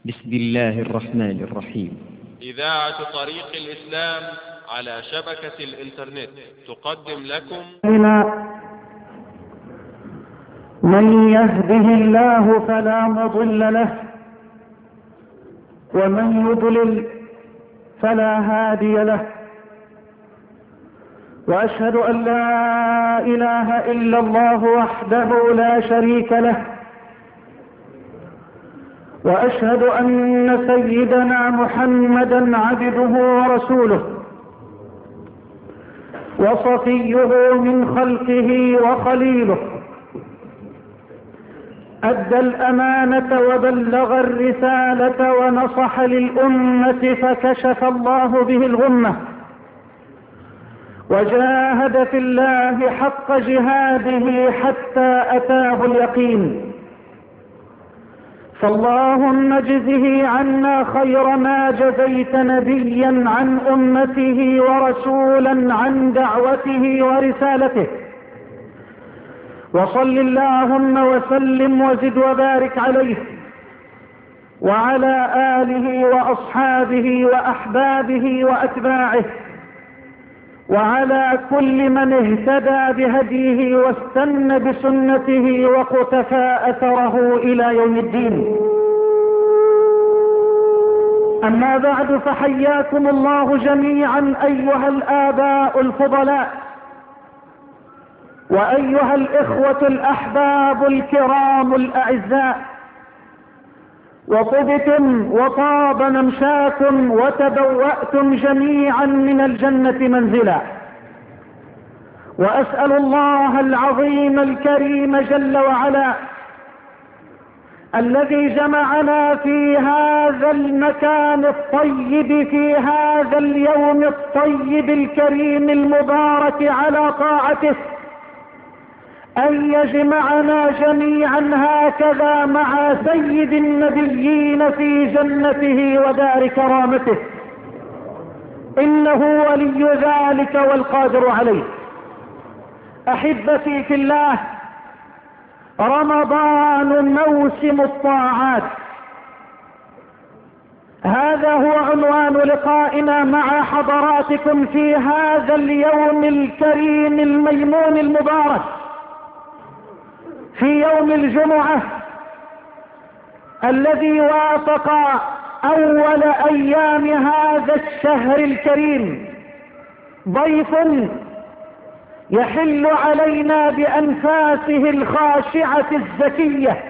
بسم الله الرحمن الرحيم. إذاعة طريق الإسلام على شبكة الإنترنت تقدم لكم من يهده الله فلا مضل له ومن يضلل فلا هادي له، وأشهد أن لا إله إلا الله وحده لا شريك له، وأشهد أن سيدنا محمدا عبده ورسوله وصفيه من خلقه وخليله، أدى الأمانة وبلغ الرسالة ونصح للأمة فكشف الله به الغمة، وجاهد في الله حق جهاده حتى أتاه اليقين. فاللهم اجزه عنا خير ما جزيت نبيا عن أمته ورسولا عن دعوته ورسالته، وصل اللهم وسلم وزد وبارك عليه وعلى آله وأصحابه وأحبابه وأتباعه وعلى كل من اهتدى بهديه واستنى بسنته وقتفى أثره إلى يوم الدين. أما بعد، فحياكم الله جميعا أيها الآباء الفضلاء وأيها الإخوة الأحباب الكرام الأعزاء، وطبتم وطاب ممشاكم وتبوأتم جميعا من الجنة منزلا، وأسأل الله العظيم الكريم جل وعلا الذي جمعنا في هذا المكان الطيب في هذا اليوم الطيب الكريم المبارك على طاعته أن يجمعنا جميعا هكذا مع سيد النبيين في جنته ودار كرامته، إنه ولي ذلك والقادر عليه. أحبتي في الله، رمضان موسم الطاعات، هذا هو عنوان لقائنا مع حضراتكم في هذا اليوم الكريم الميمون المبارك، في يوم الجمعة الذي وافق أول أيام هذا الشهر الكريم. ضيف يحل علينا بأنفاسه الخاشعة الزكية،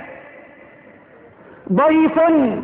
ضيف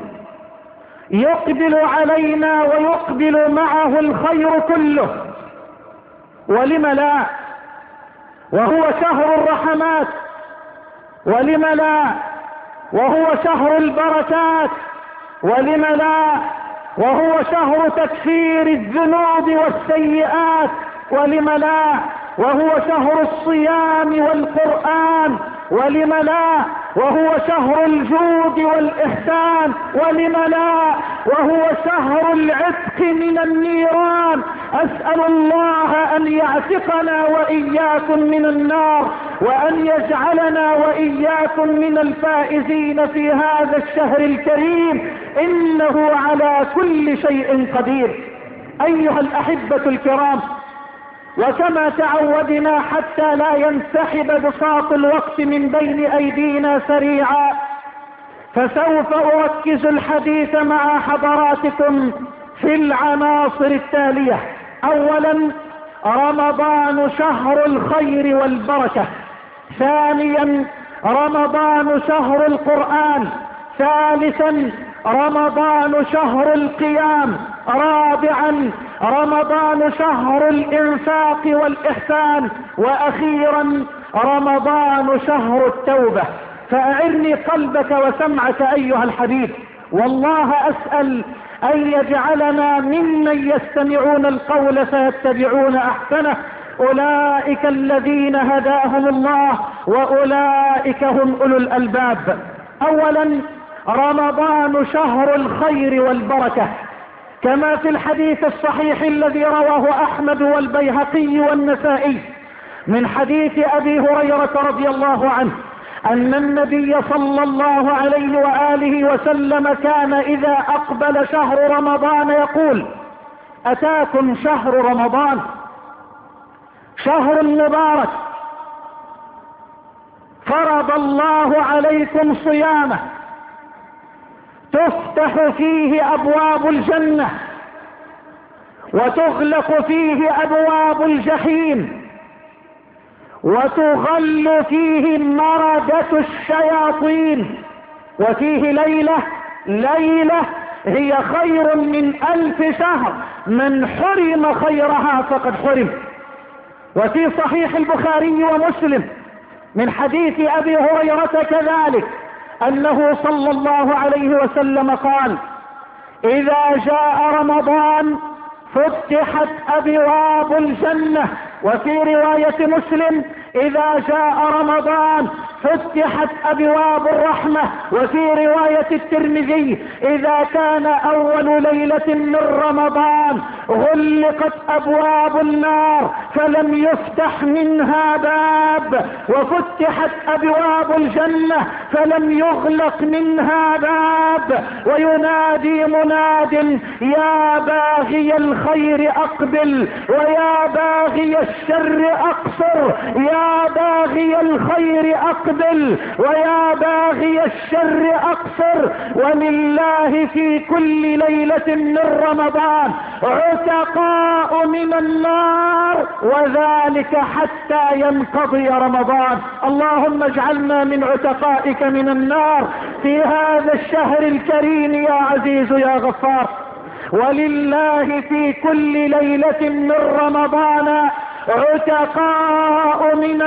يقبل علينا ويقبل معه الخير كله، ولم لا، وهو شهر الرحمات، ولم لا، وهو شهر البركات، ولم لا، وهو شهر تكفير الذنوب والسيئات، ولم لا، وهو شهر الصيام والقرآن، ولم لا، وهو شهر الجود والإحسان، ولم لا، وهو شهر العتق من النيران. أسأل الله أن يعتقنا وإياكم من النار، وأن يجعلنا وإياكم من الفائزين في هذا الشهر الكريم، إنه على كل شيء قدير. أيها الأحبة الكرام، وكما تعودنا حتى لا ينسحب بساط الوقت من بين أيدينا سريعا، فسوف أركز الحديث مع حضراتكم في العناصر التالية. أولا، رمضان شهر الخير والبركة. ثانيا، رمضان شهر القرآن. ثالثا، رمضان شهر القيام. رابعا، رمضان شهر الإنفاق والإحسان. وأخيرا، رمضان شهر التوبة. فأعرني قلبك وسمعك أيها الحبيب، والله أسأل أن يجعلنا ممن يستمعون القول فيتبعون أحسنه. أولئك الذين هداهم الله وأولئك هم أولو الألباب. أولا، رمضان شهر الخير والبركة، كما في الحديث الصحيح الذي رواه أحمد والبيهقي والنسائي من حديث أبي هريرة رضي الله عنه أن النبي صلى الله عليه وآله وسلم كان إذا أقبل شهر رمضان يقول: أتاكم شهر رمضان، شهر مبارك، فرض الله عليكم صيامه، تفتح فيه أبواب الجنة وتغلق فيه أبواب الجحيم وتغل فيه مردة الشياطين، وفيه ليلة هي خير من 1000 شهر، من حرم خيرها فقد حرم. وفي صحيح البخاري ومسلم من حديث أبي هريرة كذلك أنه صلى الله عليه وسلم قال: إذا جاء رمضان فتحت أبواب الجنة. وفي رواية مسلم: إذا جاء رمضان فتحت أبواب الرحمة. وفي رواية الترمذي: إذا كان أول ليلة من رمضان غلقت أبواب النار فلم يفتح منها باب، وفتحت أبواب الجنة فلم يغلق منها باب. وينادي مناد: يا باغي الخير أقبل ويا باغي الشر أقصر، يا باغي الخير أقبل ويا باغي الشر أقصر. ولله في كل ليلة من رمضان عتقاء من النار، وذلك حتى ينقضي رمضان. اللهم اجعلنا من عتقائك من النار في هذا الشهر الكريم يا عزيز يا غفار. ولله في كل ليلة من رمضان عتقاء من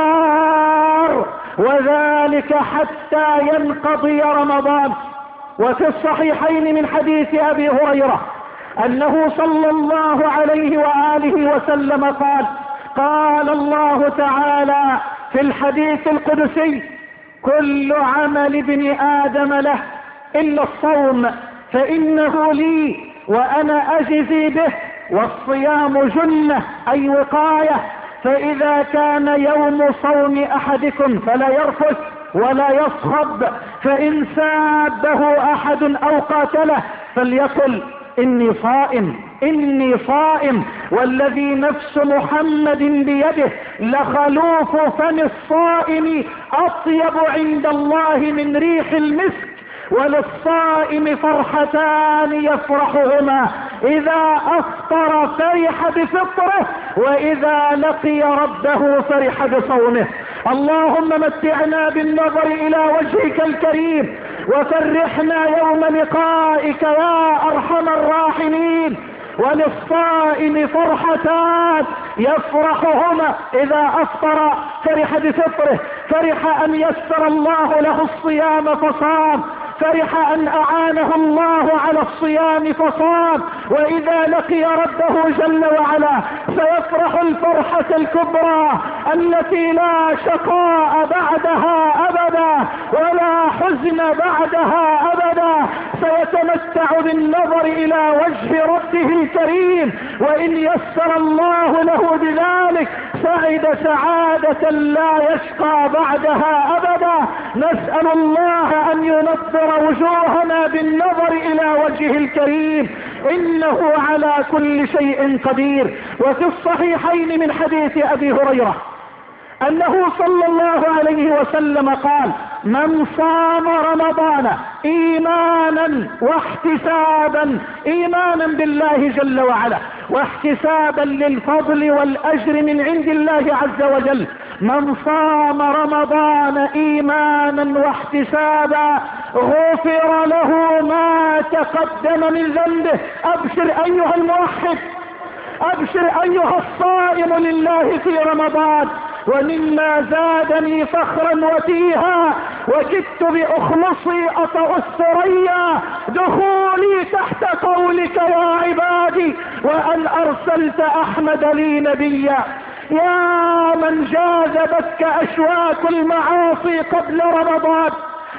النار، وذلك حتى ينقضي رمضان. وفي الصحيحين من حديث أبي هريرة أنه صلى الله عليه وآله وسلم قال: قال الله تعالى في الحديث القدسي: كل عمل ابن آدم له إلا الصوم فإنه لي وأنا أجزي به، والصيام جنة أي وقاية، فإذا كان يوم صوم أحدكم فلا يرفث ولا يصخب، فإن سابه أحد أو قاتله فليقل: إني صائم إني صائم، والذي نفس محمد بيده لخلوف فم الصائم أطيب عند الله من ريح المسك. وللصائم فرحتان يفرحهما: إذا أفطر فرح بفطره، وإذا لقي ربه فرح بصومه. اللهم متعنا بالنظر إلى وجهك الكريم، وفرحنا يوم لقائك يا أرحم الراحمين. وللصائم فرحتان يفرحهما: إذا أفطر فرح بفطره، فرح أن يسر الله له الصيام فصام، فرح أن أعانه الله على الصيام فصام، وإذا لقي ربه جل وعلا سيفرح الفرحة الكبرى التي لا شقاء بعدها أبدا ولا حزن بعدها أبدا. سيتمتع بالنظر إلى وجه ربه الكريم، وإن يسر الله له بذلك سعد سعادة لا يشقى بعدها أبدا. نسأل الله أن ينظر وجوهنا بالنظر إلى وجهه الكريم، إنه على كل شيء قدير. وفي الصحيحين من حديث أبي هريرة أنه صلى الله عليه وسلم قال: من صام رمضان إيمانا واحتسابا، إيمانا بالله جل وعلا واحتسابا للفضل والأجر من عند الله عز وجل، من صام رمضان إيمانا واحتسابا غفر له ما تقدم من ذنبه. أبشر أيها الموحد، أبشر أيها الصائم لله في رمضان. ومما زادني فخرا وتيها وكدت بأخلصي أطأ الثريا دخولي تحت قولك يا عبادي، وأن أرسلت أحمد لي نبيا. يا من جاذبتك أشواك المعاصي قبل رمضان،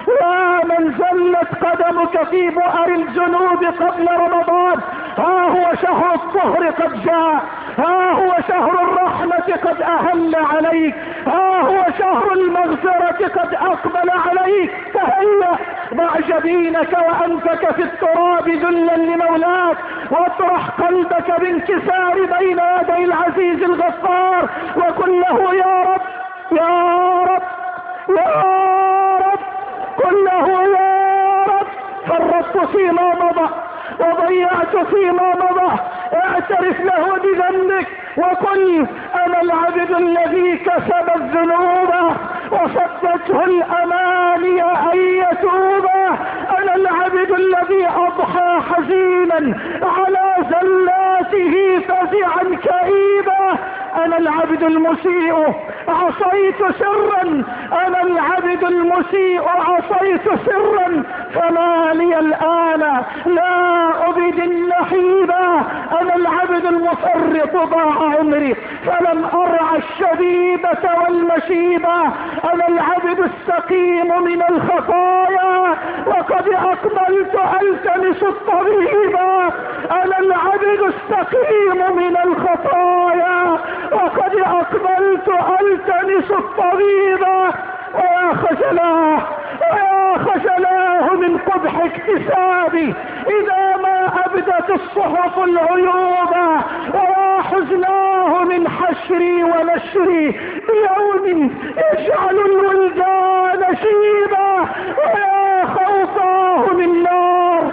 يا من زلت قدمك في بؤر الجنوب قبل رمضان، ها هو شهر الطهر قد جاء، ها هو شهر الرحمة قد أهل عليك، ها هو شهر المغفرة قد أقبل عليك. فهيا ضع جبينك وأنفك في التراب ذلا لمولاك، واطرح قلبك بانكسار بين يدي العزيز الغفار، وقل له يا رب يا رب يا رب، قل له يا رب فرطت فيما مضى وضيعت فيما مضى، اعترف له بذنبك وقل انا العبد الذي كسب الذنوب وصدته الاماني ان يتوب، انا العبد الذي اضحى حزينا على زلاته فزعا كئيبا، انا العبد المسيء عصيت سرا، انا العبد المسيء عصيت سرا، فما لي الان لا أبد النحيبا، انا العبد المفرط ضاع عمري فلم ارعى الشبيبة والمشيبة، انا العبد السقيم من الخطايا وقد اقبلت التمس الطبيبا، انا العبد السقيم من الخطايا وقد اقبلت التمس الطبيبا، ويا خجلاه ويا خجلاه من قبح اكتسابي اذا ما ابدت الصحف العيوب، ويا حزناه من حشري ونشري بيوم يجعل الولدان شيبا، ويا خوفاه من نار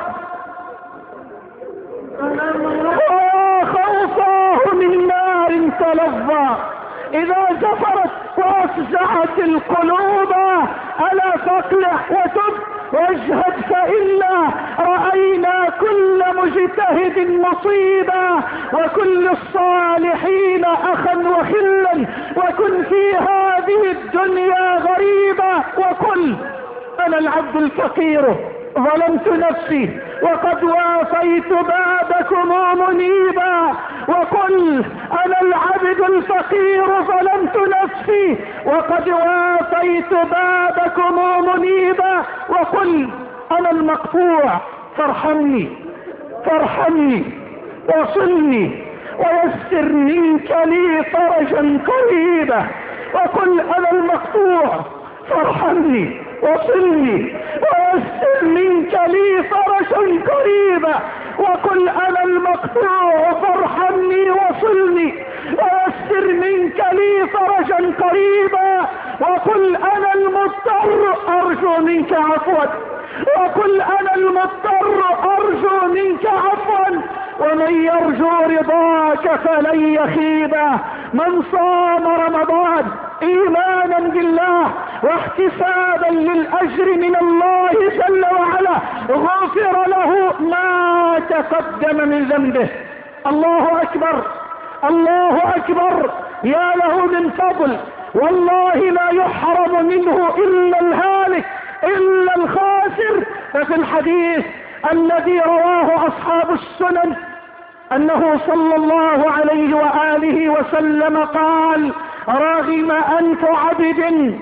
ويا خوفاه من نار تلظى اذا زفرت وافزعت القلوب، الا فاقلع وتب واجهد فإنا رأينا كل مجتهد مصيبا، وكل الصالحين اخا وخلا، وكن في هذه الدنيا غريبا، وقل انا العبد الفقير ظلمت نفسي وقد وافيت بابكم منيبا، وقل انا العبد الفقير ظلمت نفسي وقد وافيت بابكم منيبا، وقل انا المقطوع فارحمني فارحمني وصلني ويسر منك لي فرجا قريبا، وقل انا المقطوع فارحمني وصلني ويسر منك لي فرجا قريبا، وقل انا المقطوع فارحمني وصلني ويسر منك لي فرجا قريبا، وقل انا المضطر ارجو منك عفوا، وقل انا المضطر ارجو منك عفوا، ومن يرجو رضاك فلن يخيبا، من صام رمضان ايمانا بالله واحتسابا للاجر من الله جل وعلا غفر له ما تقدم من ذنبه. الله اكبر الله اكبر، يا له من فضل، والله لا يحرم منه الا الهالك الا الخاسر. ففي الحديث الذي رواه اصحاب السنن انه صلى الله عليه وآله وسلم قال رغم انف عبد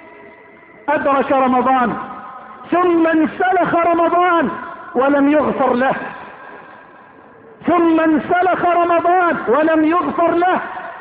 ادرك رمضان ثم انسلخ رمضان ولم يغفر له، ثم انسلخ رمضان ولم يغفر له.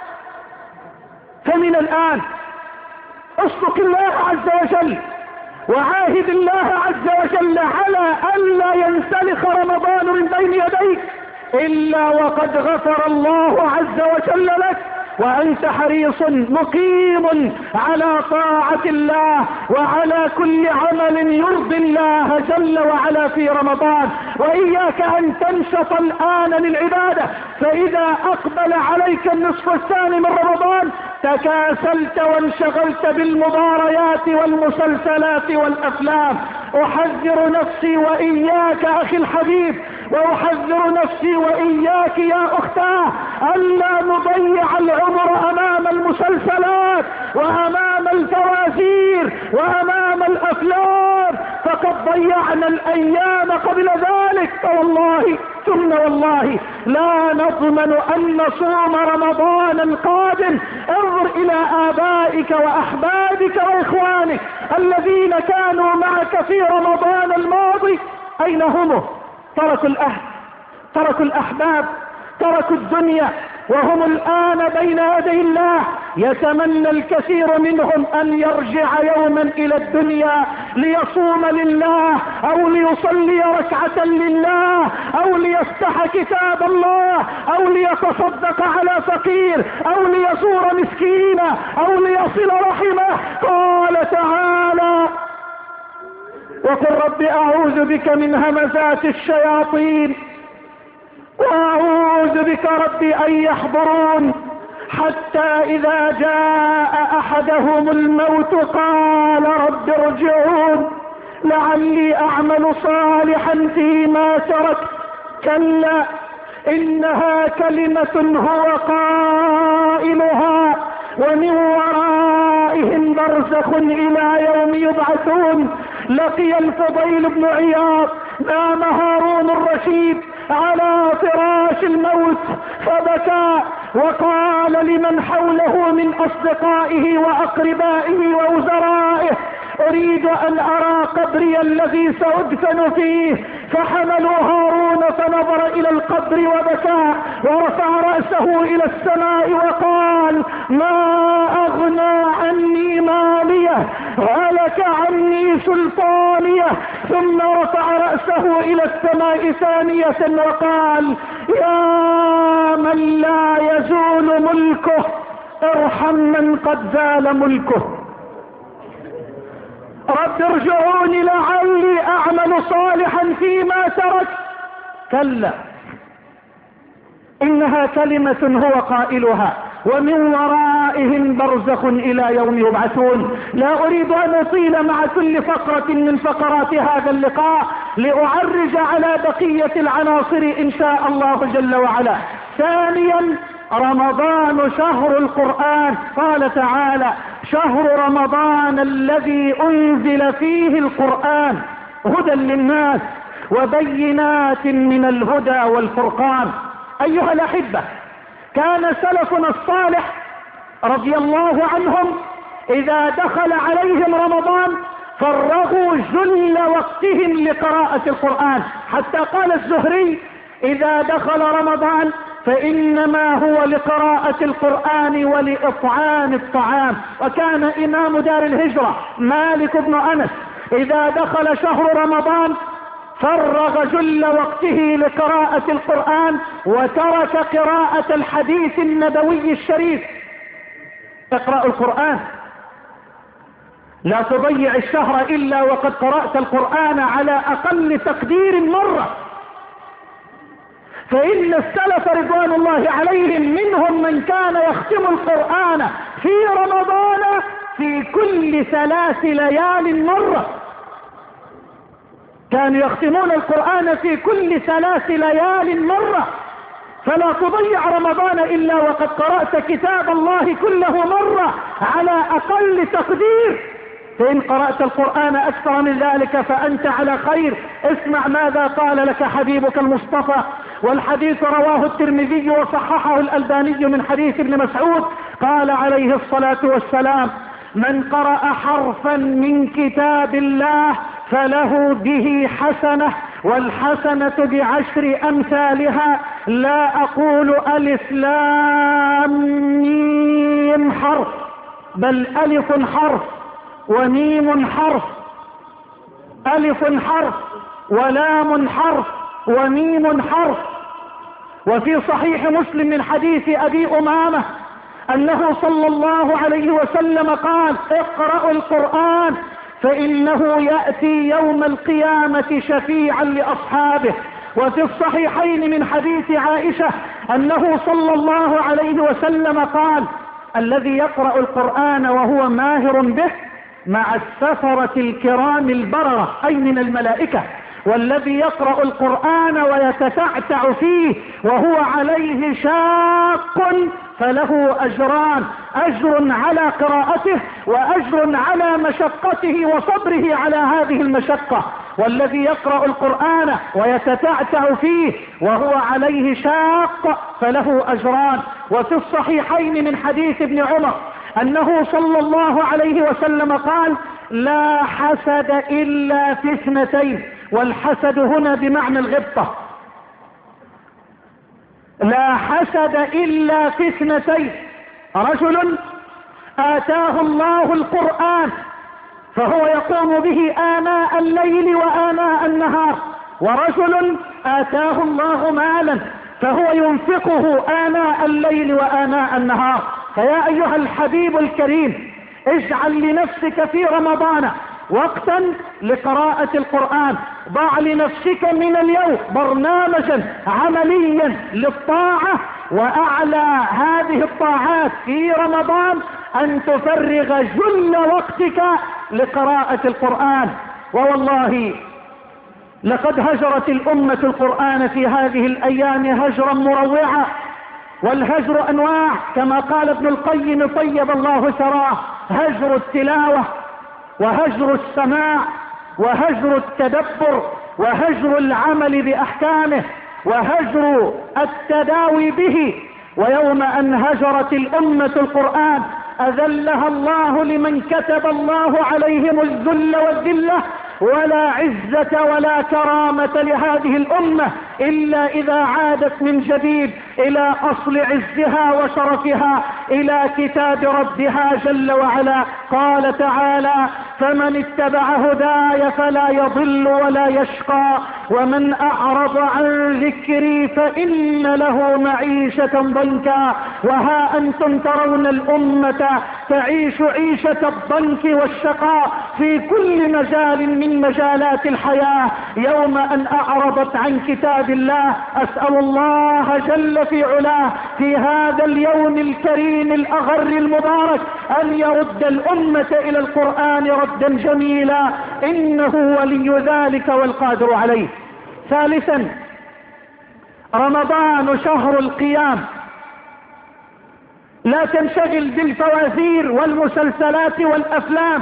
فمن الآن اصدق الله عز وجل وعاهد الله عز وجل على ألا ينسلخ رمضان من بين يديك إلا وقد غفر الله عز وجل لك، وأنت حريص مقيم على طاعة الله وعلى كل عمل يرضي الله جل وعلا في رمضان. وإياك أن تنشط الآن للعبادة، فإذا أقبل عليك النصف الثاني من رمضان تكاسلت وانشغلت بالمباريات والمسلسلات والأفلام. أحذر نفسي وإياك أخي الحبيب، وأحذر نفسي وإياك يا أختاه ألا نضيع العمر أمام المسلسلات وأمام الفوازير وأمام الأفلام، فقد ضيعنا الأيام قبل ذلك فوالله ثم والله لا نضمن أن نصوم رمضان القادم. انظر إلى آبائك وأحبابك وإخوانك الذين كانوا معك في رمضان الماضي، أين هم؟ تركوا الأهل، تركوا الأحباب، تركوا الدنيا، وهم الآن بين يدي الله. يتمنى الكثير منهم أن يرجع يوما إلى الدنيا ليصوم لله، أو ليصلي ركعة لله، أو ليفتح كتاب الله، أو ليتصدق على فقير، أو ليزور مسكينا، أو ليصل رحمه. قال تعالى: وقل رب أعوذ بك من همزات الشياطين وأعوذ بك رب أن يحضرون، حتى إذا جاء أحدهم الموت قال رب ارجعون لعلي أعمل صالحا فيما ترك. كلا إنها كلمة هو قائلها ومن ورائهم برزخ إلى يوم يبعثون. لقي الفضيل بن عياض نام هارون الرشيد على فراش الموت فبكى وقال لمن حوله من أصدقائه وأقربائه ووزرائه: أريد أن أرى قبري الذي سأدفن فيه. فحملوا هارون فنظر إلى القبر وبكى ورفع رأسه إلى السماء وقال: ما أغنى عني ماليه، هلك عني سلطانيه. ثم رفع رأسه إلى السماء ثانية وقال: يا من لا يزول ملكه ارحم من قد زال ملكه. رب ارجعوني لعلي أعمل صالحا فيما ترك. كلا إنها كلمة هو قائلها ومن ورائهم برزخ إلى يوم يبعثون. لا أريد أن أطيل مع كل فقرة من فقرات هذا اللقاء لأعرج على بقية العناصر إن شاء الله جل وعلا. ثانيا، رمضان شهر القرآن. قال تعالى: شهر رمضان الذي أنزل فيه القرآن هدى للناس وبينات من الهدى والفرقان. أيها الأحبة، كان سلفنا الصالح رضي الله عنهم إذا دخل عليهم رمضان فرغوا جل وقتهم لقراءة القرآن، حتى قال الزهري: إذا دخل رمضان فإنما هو لقراءة القرآن ولإطعام الطعام. وكان إمام دار الهجرة مالك بن أنس إذا دخل شهر رمضان فرغ جل وقته لقراءة القرآن وترك قراءة الحديث النبوي الشريف. اقرأوا القرآن، لا تضيع الشهر إلا وقد قرأت القرآن على أقل تقدير مرة. فإن السلف رضوان الله عليهم منهم من كان يختم القرآن في رمضان في كل 3 ليال مرة. كانوا يختمون القرآن في كل 3 ليال مرة. فلا تضيع رمضان إلا وقد قرأت كتاب الله كله مرة على أقل تقدير. فإن قرأت القرآن أكثر من ذلك فأنت على خير. اسمع ماذا قال لك حبيبك المصطفى، والحديث رواه الترمذي وصححه الألباني من حديث ابن مسعود. قال عليه الصلاة والسلام: من قرأ حرفا من كتاب الله فله به حسنة، والحسنة ب10 أمثالها. لا أقول ألف لام ميم حرف، بل ألف حرف وميم حرف، ألف حرف ولام حرف وميم حرف. وفي صحيح مسلم من حديث أبي أمامة أنه صلى الله عليه وسلم قال: اقرأوا القرآن فإنه يأتي يوم القيامة شفيعا لأصحابه. وفي الصحيحين من حديث عائشة أنه صلى الله عليه وسلم قال: الذي يقرأ القرآن وهو ماهر به مع السفرة الكرام البررة، أي من الملائكة. والذي يقرأ القرآن ويتتعتع فيه وهو عليه شاق فله أجران: أجر على قراءته وأجر على مشقته وصبره على هذه المشقة. والذي يقرأ القرآن ويتتعتع فيه وهو عليه شاق فله أجران. وفي الصحيحين من حديث ابن عمر أنه صلى الله عليه وسلم قال: لا حسد إلا في اثنتين، والحسد هنا بمعنى الغبطة. لا حسد إلا في اثنتين: رجل آتاه الله القرآن فهو يقوم به آناء الليل وآناء النهار، ورجل آتاه الله مالا فهو ينفقه آناء الليل وآناء النهار. فيا أيها الحبيب الكريم، اجعل لنفسك في رمضان وقتا لقراءة القرآن. ضع لنفسك من اليوم برنامجا عمليا للطاعة، وأعلى هذه الطاعات في رمضان أن تفرغ جل وقتك لقراءة القرآن. ووالله لقد هجرت الأمة القرآن في هذه الأيام هجرا مروعا، والهجر أنواع كما قال ابن القيم طيب الله ثراه: هجر التلاوة، وهجر السماع، وهجر التدبر، وهجر العمل بأحكامه، وهجر التداوي به. ويوم أن هجرت الأمة القرآن أذلها الله لمن كتب الله عليهم الذل والذلة، ولا عزة ولا كرامة لهذه الأمة إلا إذا عادت من جديد إلى أصل عزها وشرفها، إلى كتاب ربها جل وعلا. قال تعالى: فمن اتبع هداي فلا يضل ولا يشقى، ومن أعرض عن ذكري فإن له معيشة ضنكا. وها أنتم ترون الأمة تعيش عيشة الضنك والشقاء في كل مجال من مجالات الحياة يوم أن أعرضت عن كتاب الله. أسأل الله جل في علاه في هذا اليوم الكريم الأغر المبارك أن يرد الأمة إلى القرآن ردا جميلا، إنه ولي ذلك والقادر عليه. ثالثا، رمضان شهر القيام. لا تنشغل بالفوازير والمسلسلات والأفلام،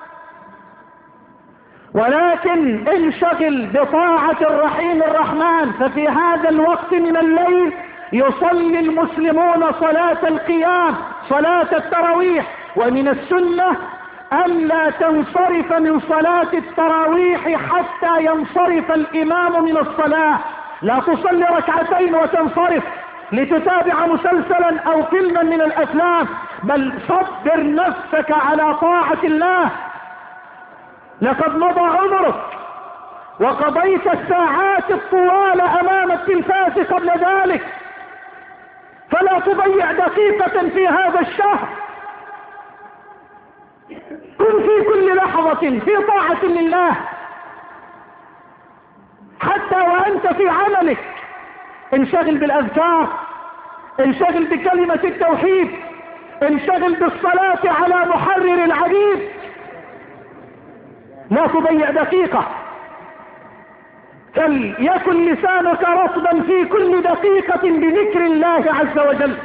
ولكن انشغل بطاعة الرحيم الرحمن. ففي هذا الوقت من الليل يصلي المسلمون صلاة القيام، صلاة التراويح. ومن السنة أن لا تنصرف من صلاة التراويح حتى ينصرف الإمام من الصلاة. لا تصلي ركعتين وتنصرف لتتابع مسلسلا أو فيلما من الأفلام، بل صبر نفسك على طاعة الله. لقد مضى عمرك وقضيت الساعات الطوال أمام التلفاز قبل ذلك، فلا تضيع دقيقة في هذا الشهر. كن في كل لحظة في طاعة لله، حتى وأنت في عملك. انشغل بالأذكار، انشغل بكلمة التوحيد، انشغل بالصلاة على محرر العبيد. لا تضيع دقيقة، فليكن لسانك رطبا في كل دقيقة بذكر الله عز وجل.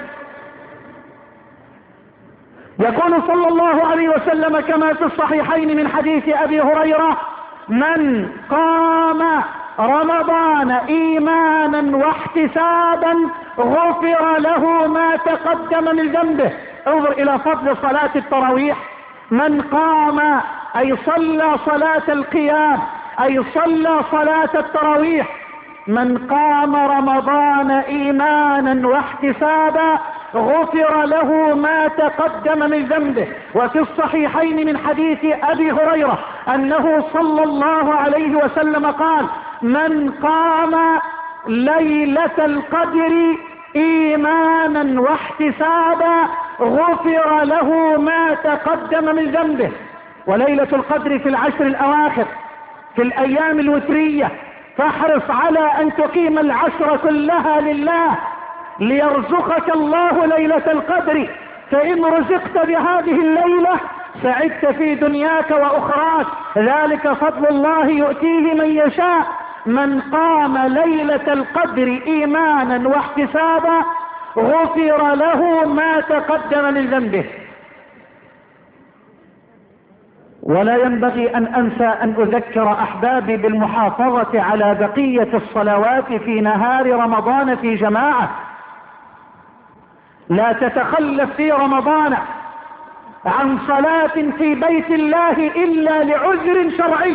يقول صلى الله عليه وسلم كما في الصحيحين من حديث أبي هريرة: من قام رمضان إيمانا واحتسابا غفر له ما تقدم من ذنبه. انظر إلى فضل صلاة التراويح. من قام أي صلى صلاة القيام، أي صلى صلاة التراويح. من قام رمضان إيمانا واحتسابا غفر له ما تقدم من ذنبه. وفي الصحيحين من حديث أبي هريرة أنه صلى الله عليه وسلم قال: من قام ليلة القدر إيمانا واحتسابا غفر له ما تقدم من ذنبه. وليلة القدر في العشر الأواخر في الأيام الوترية، فاحرص على أن تقيم العشر كلها لله ليرزقك الله ليلة القدر. فإن رزقت بهذه الليلة سعدت في دنياك وأخراك، ذلك فضل الله يؤتيه من يشاء. من قام ليلة القدر إيمانا واحتسابا غفر له ما تقدم من ذنبه. ولا ينبغي أن أنسى أن أذكر أحبابي بالمحافظة على بقية الصلوات في نهار رمضان في جماعة. لا تتخلف في رمضان عن صلاة في بيت الله إلا لعذر شرعي.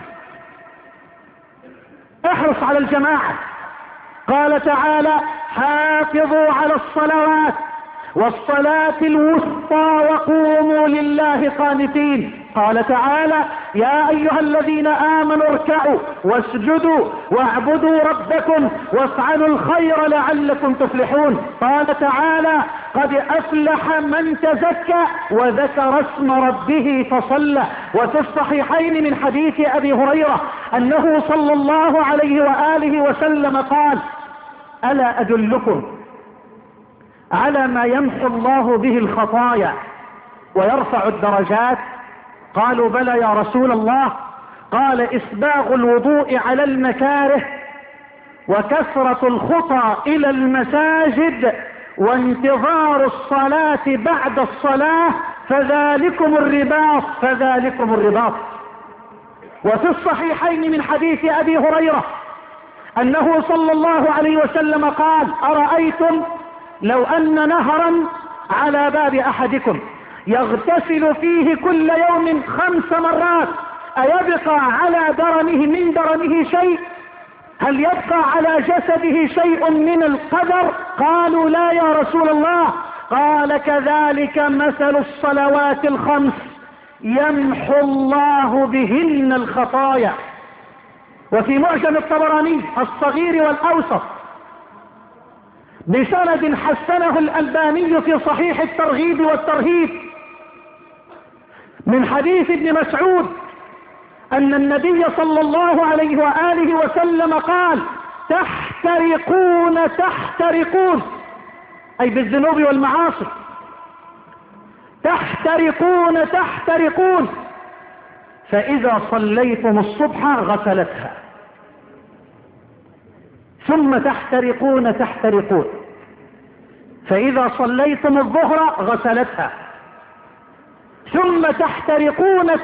احرص على الجماعة. قال تعالى: حافظوا على الصلوات والصلاة الوسطى وقوموا لله قانتين. قال تعالى: يا أيها الذين آمنوا اركعوا واسجدوا واعبدوا ربكم وافعلوا الخير لعلكم تفلحون. قال تعالى: قد أفلح من تزكى وذكر اسم ربه فصلى. وفي الصحيحين من حديث أبي هريرة أنه صلى الله عليه وآله وسلم قال: ألا أدلكم على ما يمحو الله به الخطايا ويرفع الدرجات؟ قالوا: بلى يا رسول الله. قال: إسباغ الوضوء على المكاره وكثرة الخطى إلى المساجد وانتظار الصلاة بعد الصلاة فذلكم الرباط فذلكم الرباط. وفي الصحيحين من حديث أبي هريرة أنه صلى الله عليه وسلم قال: أرأيتم لو أن نهرا على باب أحدكم يغتسل فيه كل يوم 5 مرات أيبقى على درنه من درنه شيء؟ هل يبقى على جسده شيء من القدر؟ قالوا: لا يا رسول الله. قال: كذلك مثل الصلوات ال5 يمحو الله بهن الخطايا. وفي معجم الطبراني الصغير والأوسط بسند حسنه الألباني في صحيح الترغيب والترهيب من حديث ابن مسعود أن النبي صلى الله عليه وآله وسلم قال: تحترقون أي بالذنوب والمعاصي، تحترقون فإذا صليتم الصبح غسلتها، ثم تحترقون فإذا صليتم الظهر غسلتها، ثم تحترقون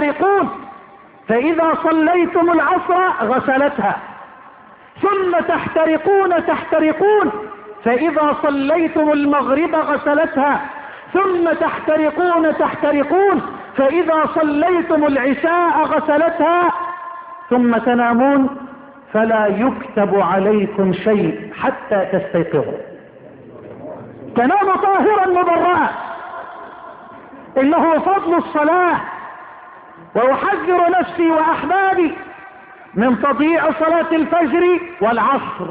فإذا صليتم العصر غسلتها، ثم تحترقون فإذا صليتم المغرب غسلتها، ثم تحترقون فإذا صليتم العشاء غسلتها، ثم تنامون فلا يكتب عليكم شيء حتى تستيقظوا. تنام طاهرا مبرأ. إنه فضل الصلاة. وأحذر نفسي وأحبابي من تضييع صلاة الفجر والعصر.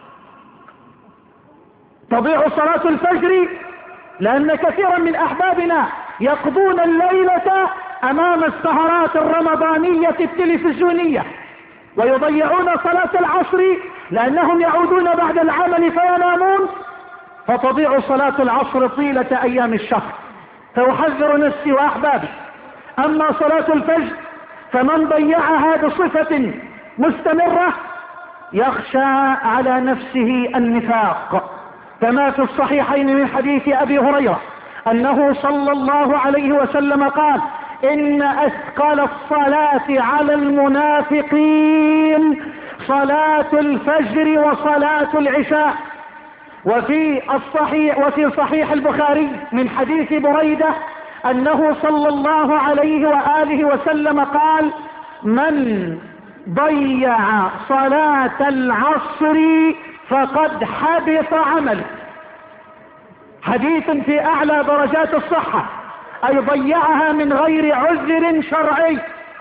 تضيع صلاة الفجر لأن كثيرا من أحبابنا يقضون الليلة أمام السهرات الرمضانية التلفزيونية، ويضيعون صلاة العصر لأنهم يعودون بعد العمل فينامون، فتضيع صلاة العصر طيلة أيام الشهر. فأحذر نفسي وأحبابي. أما صلاة الفجر فمن ضيعها بصفة مستمرة يخشى على نفسه النفاق، كما في الصحيحين من حديث أبي هريرة أنه صلى الله عليه وسلم قال: إن أثقل الصلاة على المنافقين صلاة الفجر وصلاة العشاء. وفي صحيح البخاري من حديث بريدة أنه صلى الله عليه وآله وسلم قال: من ضيع صلاة العصر فقد حبط عمله. حديث في أعلى درجات الصحة، أي ضيعها من غير عذر شرعي.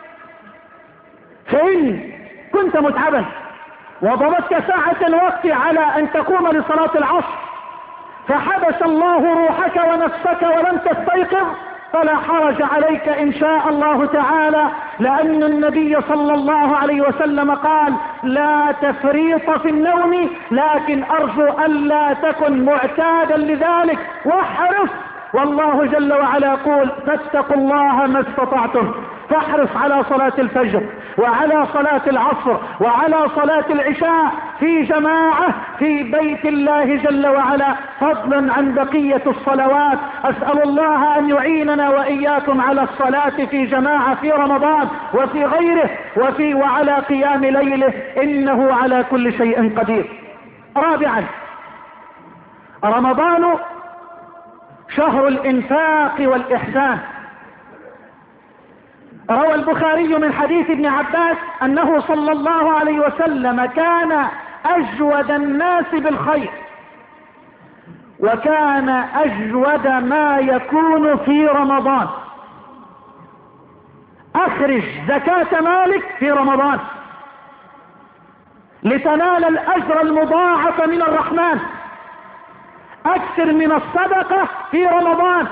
فإن كنت متعبا وضبطت ساعة الوقت على أن تقوم لصلاة العصر فحبس الله روحك ونفسك ولم تستيقظ، فلا حرج عليك إن شاء الله تعالى، لأن النبي صلى الله عليه وسلم قال: لا تفريط في النوم، لكن أرجو ألا تكن معتادا لذلك واحرص. والله جل وعلا يقول: فاتقوا الله ما استطعتم. فاحرص على صلاة الفجر وعلى صلاة العصر وعلى صلاة العشاء في جماعة في بيت الله جل وعلا، فضلا عن بقية الصلوات. أسأل الله أن يعيننا وإياكم على الصلاة في جماعة في رمضان وفي غيره وعلى قيام ليله، إنه على كل شيء قدير. رابعا، رمضان شهر الإنفاق والإحسان. روى البخاري من حديث ابن عباس أنه صلى الله عليه وسلم كان أجود الناس بالخير، وكان أجود ما يكون في رمضان. أخرج زكاة مالك في رمضان لتنال الأجر المضاعف من الرحمن. أكثر من الصدقة في رمضان.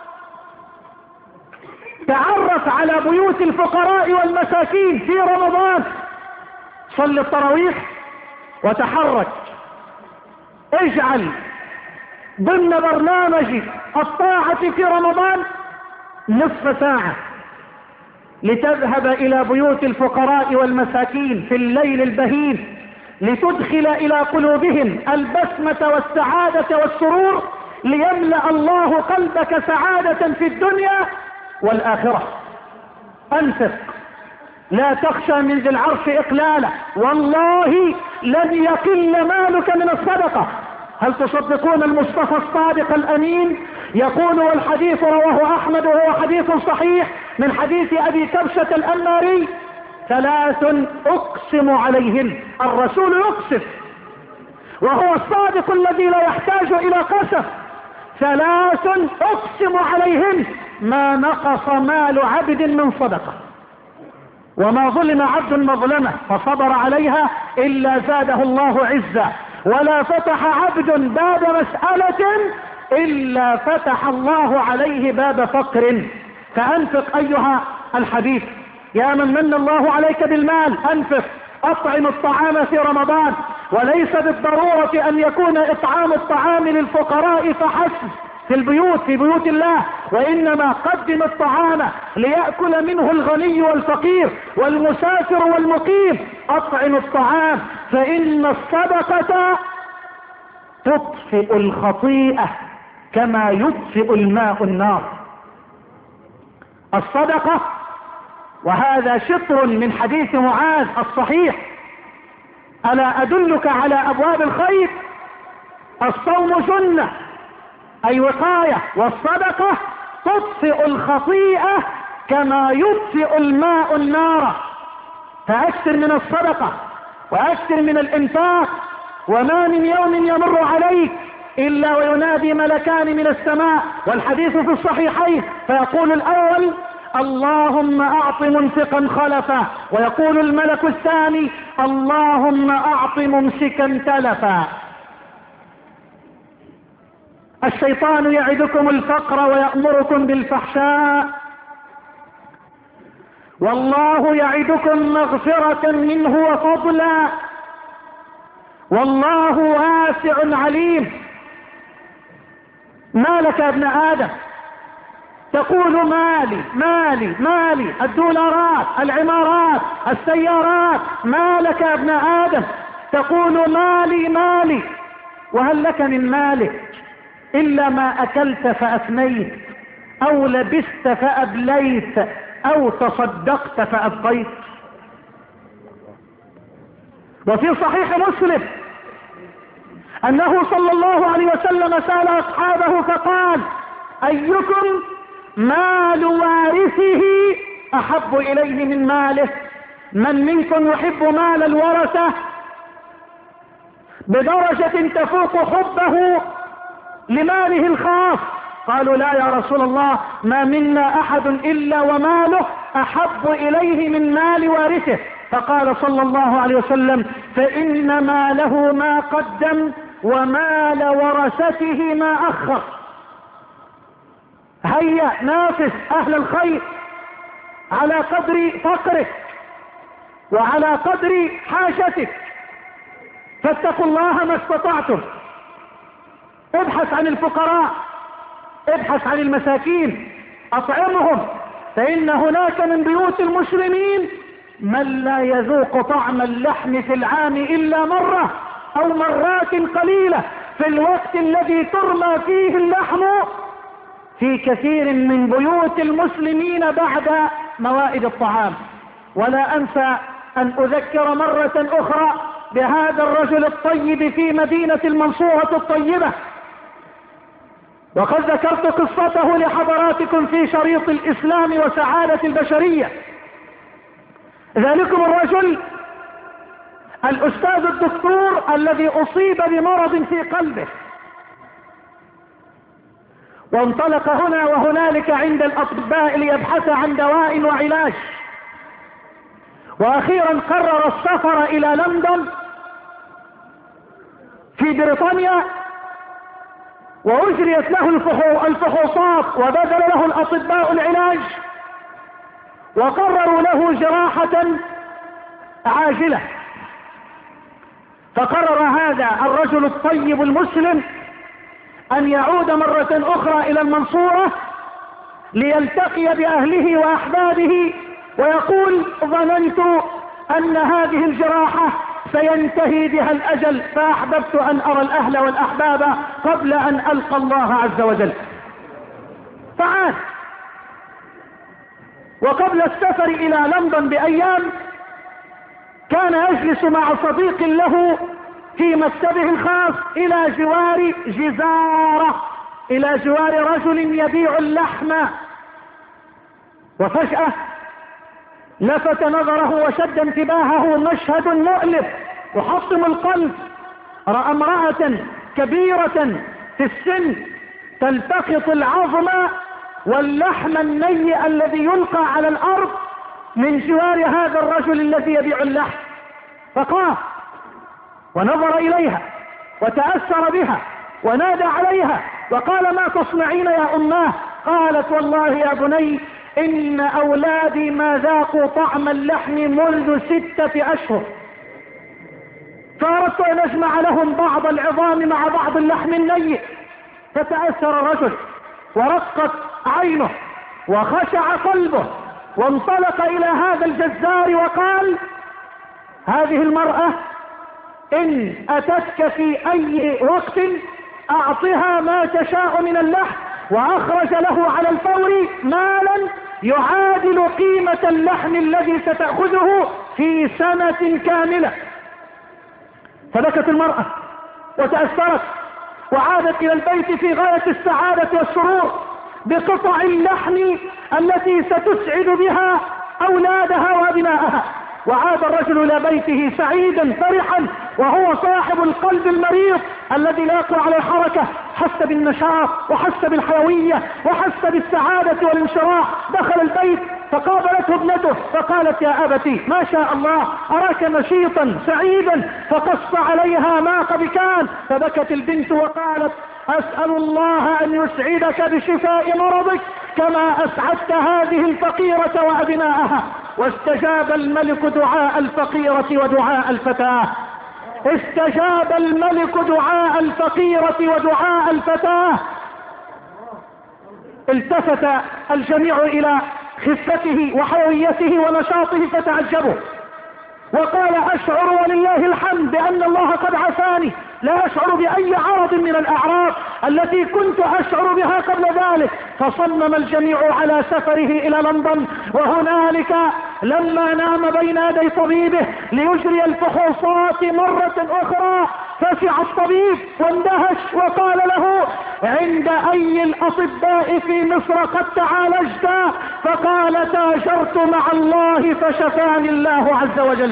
تعرف على بيوت الفقراء والمساكين في رمضان. صل التراويح وتحرك. اجعل ضمن برنامج الطاعة في رمضان نصف ساعة لتذهب إلى بيوت الفقراء والمساكين في الليل البهيم، لتدخل إلى قلوبهم البسمة والسعادة والسرور، ليملأ الله قلبك سعادة في الدنيا والآخرة. أنفق، لا تخشى من ذي العرش إقلالا، والله لن يقل مالك من الصدقة. هل تصدقون المصطفى الصادق الأمين يقول، والحديث رواه أحمد وهو حديث صحيح من حديث أبي كبشة الأنماري: ثلاث أقسم عليهن. الرسول يقسم وهو الصادق الذي لا يحتاج إلى قسم. ثلاث أقسم عليهن: ما نقص مال عبد من صدقة، وما ظلم عبد مظلمة فصبر عليها إلا زاده الله عزا، ولا فتح عبد باب مسألة إلا فتح الله عليه باب فقر. فأنفق أيها الحبيب، يا من من الله عليك بالمال، أنفق. أطعم الطعام في رمضان، وليس بالضرورة أن يكون إطعام الطعام للفقراء فحسب في البيوت، في بيوت الله، وإنما قدم الطعام ليأكل منه الغني والفقير والمسافر والمقيم. أطعم الطعام، فإن الصدقة تطفئ الخطيئة كما يطفئ الماء النار. الصدقة، وهذا شطر من حديث معاذ الصحيح: ألا أدلك على أبواب الخير؟ الصوم جنة أي وقاية، والصدقة تطفئ الخطيئة كما يطفئ الماء النار. فأكثر من الصدقة وأكثر من الإنفاق. وما من يوم يمر عليك إلا وينادي ملكان من السماء، والحديث في الصحيحين، فيقول الأول: اللهم أعط منفقا خلفا، ويقول الملك الثاني: اللهم أعط ممسكا تلفا. الشيطان يعدكم الفقر ويأمركم بالفحشاء، والله يعدكم مغفرة منه وفضلا، والله واسع عليم. ما لك يا ابن آدم تقول مالي مالي مالي، الدولارات، العمارات، السيارات، ما لك يا ابن آدم تقول مالي مالي، وهل لك من مالك إلا ما أكلت فأفنيت، أو لبست فأبليت، أو تصدقت فأبقيت. وفي صحيح مسلم أنه صلى الله عليه وسلم سأل أصحابه فقال: أيكم مال وارثه أحب إليه من ماله؟ من منكم يحب مال الورثة بدرجة تفوق حبه لماله الخاص؟ قالوا: لا يا رسول الله، ما منا أحد إلا وماله أحب إليه من مال وارثه. فقال صلى الله عليه وسلم: فإن ماله ما قدم ومال ورثته ما أخر. هيا نافس أهل الخير على قدر فقرك وعلى قدر حاجتك، فاتقوا الله ما استطعتم. ابحث عن الفقراء، ابحث عن المساكين، اطعمهم، فإن هناك من بيوت المسلمين من لا يذوق طعم اللحم في العام إلا مرة أو مرات قليلة في الوقت الذي ترمى فيه اللحم في كثير من بيوت المسلمين بعد موائد الطعام. ولا أنسى أن أذكر مرة أخرى بهذا الرجل الطيب في مدينة المنصورة الطيبة، وقد ذكرت قصته لحضراتكم في شريط الإسلام وسعادة البشرية. ذلكم الرجل الأستاذ الدكتور الذي أصيب بمرض في قلبه، وانطلق هنا وهنالك عند الأطباء ليبحث عن دواء وعلاج، وأخيرا قرر السفر إلى لندن في بريطانيا، وأجريت له الفحوصات وبذل له الأطباء العلاج، وقرروا له جراحة عاجلة. فقرر هذا الرجل الطيب المسلم أن يعود مرة أخرى إلى المنصورة ليلتقي بأهله وأحبابه، ويقول: ظننت أن هذه الجراحة سينتهي بها الأجل، فأحببت أن أرى الأهل والأحباب قبل أن ألقى الله عز وجل. فعاد، وقبل السفر إلى لندن بأيام كان يجلس مع صديق له في مكتبه الخاص إلى جوار جزارة، إلى جوار رجل يبيع اللحم. وفجأة لفت نظره وشد انتباهه مشهد مؤلم يحطم القلب. رأى امرأة كبيرة في السن تلتقط العظم واللحم الني الذي يلقى على الأرض من جوار هذا الرجل الذي يبيع اللحم. فقام ونظر إليها وتأثر بها ونادى عليها وقال: ما تصنعين يا أماه؟ قالت: والله يا بني إن أولادي ما ذاقوا طعم اللحم منذ 6 أشهر، فأردت أن أجمع لهم بعض العظام مع بعض اللحم الني. فتأثر الرجل ورقت عينه وخشع قلبه، وانطلق إلى هذا الجزار وقال: هذه المرأة إن أتتك في أي وقت أعطها ما تشاء من اللحم. وأخرج له على الفور مالا يعادل قيمة اللحم الذي ستأخذه في سنة كاملة. فبكت المرأة وتأثرت وعادت إلى البيت في غاية السعادة والسرور بقطع اللحم التي ستسعد بها أولادها وأبنائها. وعاد الرجل إلى بيته سعيدا فرحا، وهو صاحب القلب المريض الذي لا يقوى على الحركة، حس بالنشاط وحس بالحيوية وحس بالسعادة والانشراح. دخل البيت فقابلته ابنته فقالت: يا أبتي ما شاء الله أراك نشيطا سعيدا. فقص عليها ما قد كان، فبكت البنت وقالت: أسأل الله أن يسعدك بشفاء مرضك كما أسعدت هذه الفقيرة وأبنائها. واستجاب الملك دعاء الفقيرة ودعاء الفتاة. استجاب الملك دعاء الفقيرة ودعاء الفتاة. التفت الجميع إلى خفته وحيويته ونشاطه فتعجبوا، وقال: أشعر ولله الحمد بأن الله قد عافاني، لا أشعر بأي عرض من الأعراض التي كنت أشعر بها قبل ذلك. فصمم الجميع على سفره إلى لندن، وهنالك لما نام بين يدي طبيبه ليجري الفحوصات مرة أخرى فزع الطبيب واندهش وقال له: عند أي الأطباء في مصر قد تعالجت؟ فقال: تاجرت مع الله فشفاني الله عز وجل.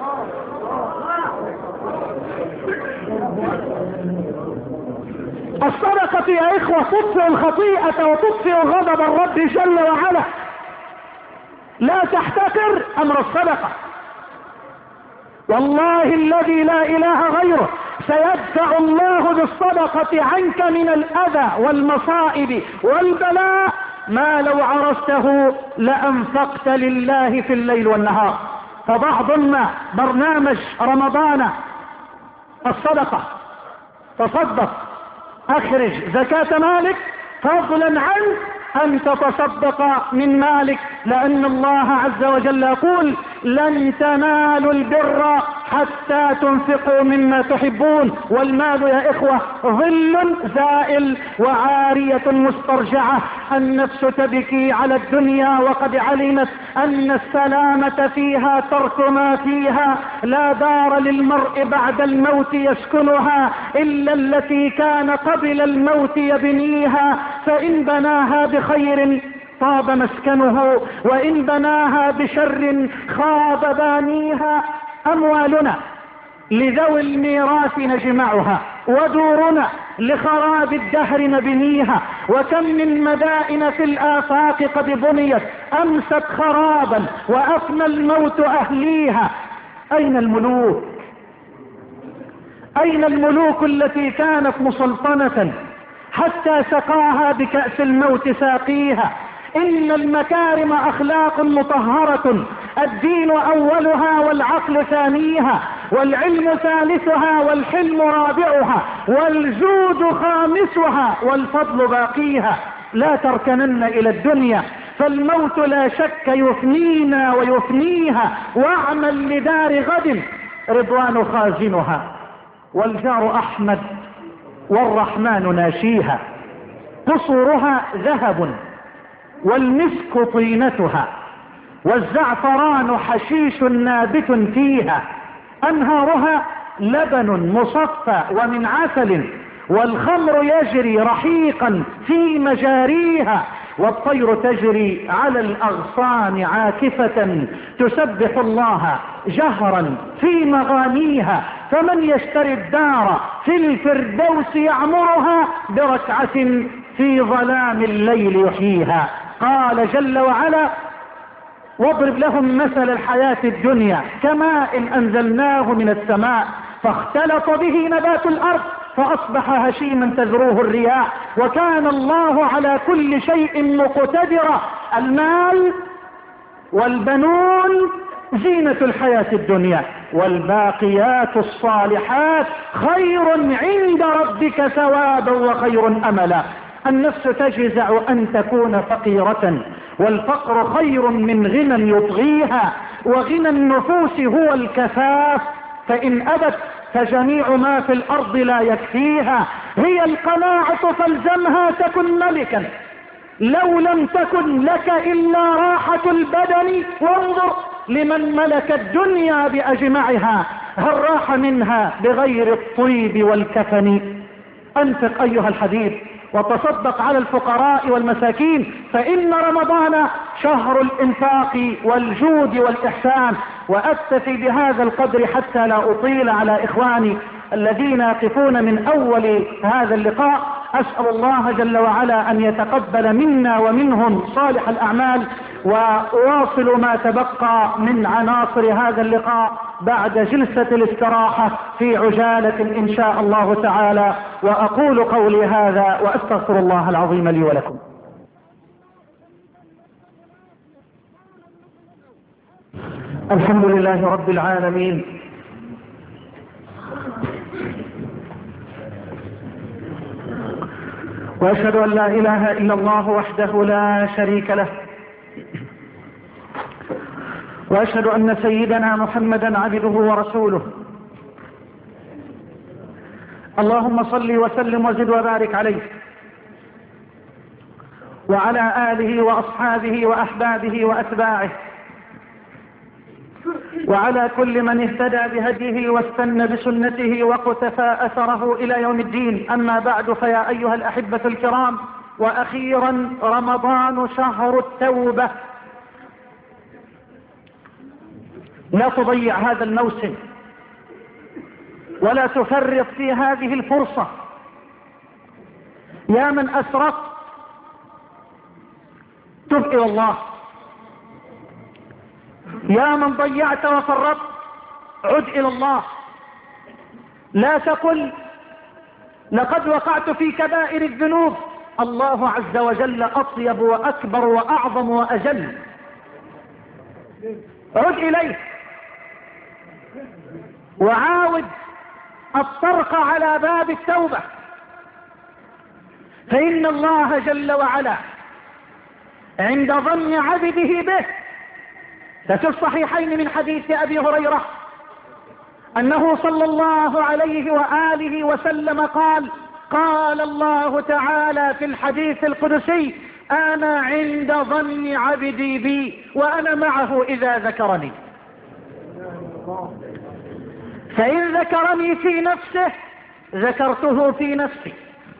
الصدقة يا إخوة تطفئ الخطيئة وتطفئ غضب الرب جل وعلا. لا تحتقر أمر الصدقة، والله الذي لا إله غيره سيدفع الله بالصدقة عنك من الأذى والمصائب والبلاء ما لو عرفته لأنفقت لله في الليل والنهار. فضع ضمن برنامج رمضان الصدقة، تصدق، اخرج زكاة مالك فضلا عن أن تتصدق من مالك، لأن الله عز وجل يقول لن تنالوا البر حتى تنفقوا مما تحبون. والمال يا إخوة ظل زائل وعارية مسترجعة. النفس تبكي على الدنيا وقد علمت أن السلامة فيها ترك ما فيها. لا دار للمرء بعد الموت يسكنها إلا التي كان قبل الموت يبنيها، فإن بناها بخير طاب مسكنه وإن بناها بشر خاب بانيها. أموالنا لذوي الميراث نجمعها، ودورنا لخراب الدهر نبنيها. وكم من مدائن في الآفاق قد بنيت أمست خرابا وأفنى الموت أهليها. أين الملوك؟ أين الملوك التي كانت مسلطنة حتى سقاها بكأس الموت ساقيها؟ إن المكارم أخلاق مطهرة، الدين أولها والعقل ثانيها، والعلم ثالثها والحلم رابعها، والجود خامسها والفضل باقيها. لا تركنن إلى الدنيا فالموت لا شك يفنينا ويفنيها. واعمل لدار غد رضوان خازنها، والجار أحمد والرحمن ناشيها. قصورها ذهب والمسك طينتها، والزعفران حشيش نابت فيها. أنهارها لبن مصفى ومن عسل، والخمر يجري رحيقا في مجاريها. والطير تجري على الأغصان عاكفة تسبح الله جهرا في مغانيها. فمن يشتري الدار في الفردوس يعمرها بركعة في ظلام الليل يحييها. قال جل وعلا واضرب لهم مثل الحياة الدنيا كماء أنزلناه من السماء فاختلط به نبات الأرض فأصبح هشيما تذروه الرياح وكان الله على كل شيء مقتدرا. المال والبنون زينة الحياة الدنيا، والباقيات الصالحات خير عند ربك ثوابا وخير أملا. النفس تجزع أن تكون فقيرة، والفقر خير من غنى يطغيها، وغنى النفوس هو الكفاف، فإن أبت فجميع ما في الأرض لا يكفيها. هي القناعة فالزمها تكن ملكا، لو لم تكن لك إلا راحة البدن. وانظر لمن ملك الدنيا بأجمعها هل راح منها بغير الطيب والكفن. أنفق أيها الحبيب وتصدق على الفقراء والمساكين، فإن رمضان شهر الإنفاق والجود والإحسان. وأكتفي بهذا القدر حتى لا أطيل على إخواني الذين يقفون من أول هذا اللقاء. أسأل الله جل وعلا أن يتقبل منا ومنهم صالح الأعمال، وأواصل ما تبقى من عناصر هذا اللقاء بعد جلسة الاستراحة في عجالة إن شاء الله تعالى. وأقول قولي هذا وأستغفر الله العظيم لي ولكم. الحمد لله رب العالمين، وأشهد أن لا إله إلا الله وحده لا شريك له، وأشهد أن سيدنا محمدا عبده ورسوله. اللهم صل وسلم وزد وبارك عليه وعلى آله وأصحابه وأحبابه وأتباعه وعلى كل من اهتدى بهديه واستنى بسنته وقتفى أثره إلى يوم الدين. أما بعد، فيا أيها الأحبة الكرام، وأخيرا رمضان شهر التوبة. لا تضيع هذا الموسم ولا تفرط في هذه الفرصة. يا من أسرفت تب إلى الله، يا من ضيعت وفرطت عد إلى الله. لا تقل لقد وقعت في كبائر الذنوب، الله عز وجل أطيب وأكبر وأعظم وأجل. عد إليه وعاود الطرق على باب التوبة، فإن الله جل وعلا عند ظن عبده به. ففي الصحيحين من حديث أبي هريرة أنه صلى الله عليه وآله وسلم قال: قال الله تعالى في الحديث القدسي: أنا عند ظن عبدي بي وأنا معه إذا ذكرني. فإن ذكرني في نفسه ذكرته في نفسي،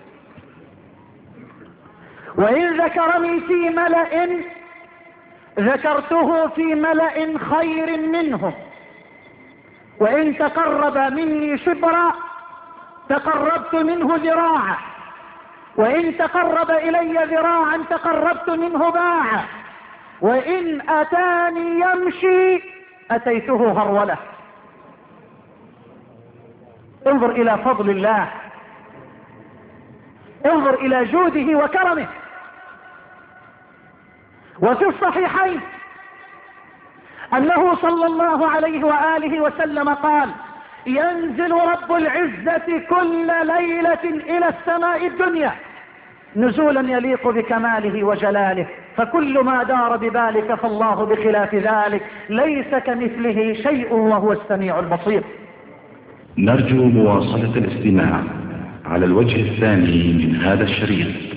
وإن ذكرني في ملأ ذكرته في ملأ خير منه، وإن تقرب مني شبرا تقربت منه ذراعا، وإن تقرب إلي ذراعا تقربت منه باعا، وإن أتاني يمشي أتيته هرولة. انظر إلى فضل الله، انظر إلى جوده وكرمه. وفي الصحيحين أنه صلى الله عليه وآله وسلم قال: ينزل رب العزة كل ليلة إلى السماء الدنيا نزولا يليق بكماله وجلاله، فكل ما دار ببالك فالله بخلاف ذلك، ليس كمثله شيء وهو السميع البصير. نرجو مواصلة الاستماع على الوجه الثاني من هذا الشريط.